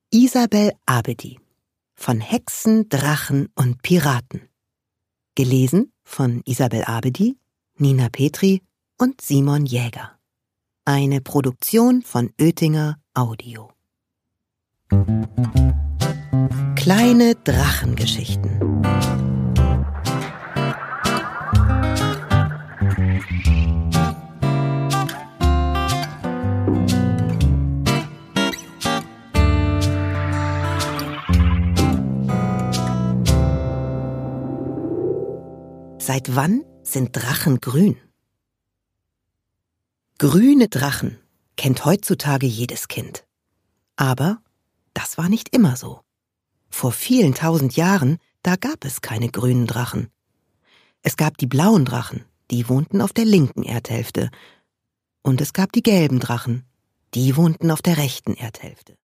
Isabel Abedi von Hexen, Drachen und Piraten. Gelesen von Isabel Abedi, Nina Petri und Simon Jäger. Eine Produktion von Oetinger Audio. Kleine Drachengeschichten. Seit wann sind Drachen grün? Grüne Drachen kennt heutzutage jedes Kind. Aber das war nicht immer so. Vor vielen tausend Jahren, da gab es keine grünen Drachen. Es gab die blauen Drachen, die wohnten auf der linken Erdhälfte. Und es gab die gelben Drachen, die wohnten auf der rechten Erdhälfte.